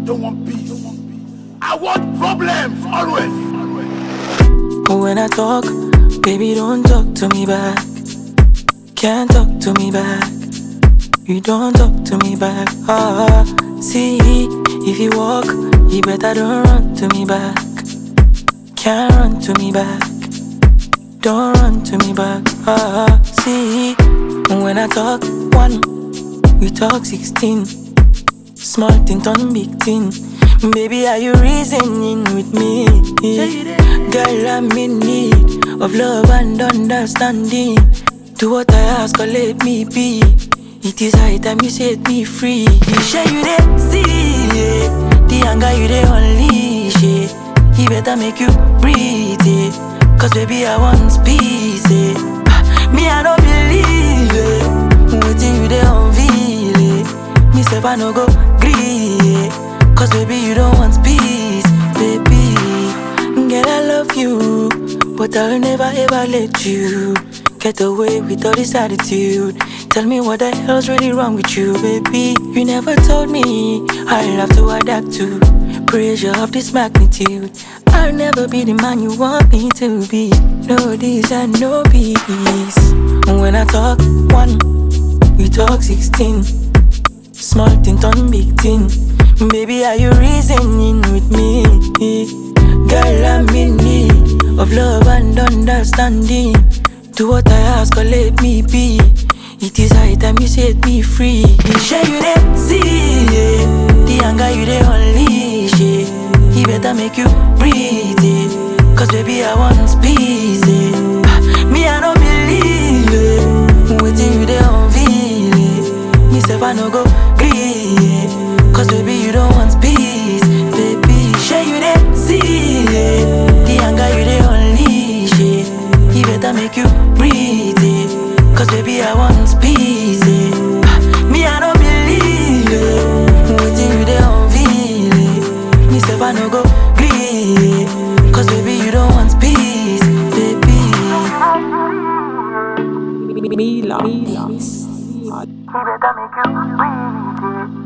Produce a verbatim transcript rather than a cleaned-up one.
don't want peace. I want problems always. When I talk, baby, don't talk to me back. Can't talk to me back. You don't talk to me back. Ah, see, if you walk, you better don't run to me back. Can't run to me back. Don't run to me back. Ah, see, when I talk one, you talk sixteen. Small thing turn big thing. Baby, are you reasoning with me? Girl, I'm in need of love and understanding. Do what I ask or let me be. It is high time you set me free. You sure you dey see, yeah. The anger you dey unleash, yeah. He better make you breathe, yeah. Cause baby I want peace, yeah. Me I don't believe it. Waiting you dey unveil it. Me say I no go gree, yeah. Cause baby you don't want peace, baby. Girl I love you, but I'll never ever let you get away with all this attitude. Tell me what the hell's really wrong with you, baby. You never told me I'll have to adapt to pressure of this magnitude. I'll never be the man you want me to be. No this and no peace. When I talk one, you talk sixteen. Small thing turn big thing. Baby, are you reasoning with me? Girl, I'm in need of love and understanding. Do what I ask or let me be. It is high time you set me free. You sure you dey see, yeah. The anger you dey unleash, yeah. He better make you breathe, yeah. Cause baby I want peace, yeah. Me I don't believe it. Waiting you dey unveil it. Me say I no go gree, yeah. Cause baby you don't want peace, baby. Sure you dey see, yeah. The anger you dey unleash, yeah. He better make you breathe, yeah. Cause baby I want peace, yeah. Me I don't believe it. Waiting you dey unveil it. Me say I no go gree, yeah. Cause baby you don't want peace, baby. Me love. He better make you breathe, yeah.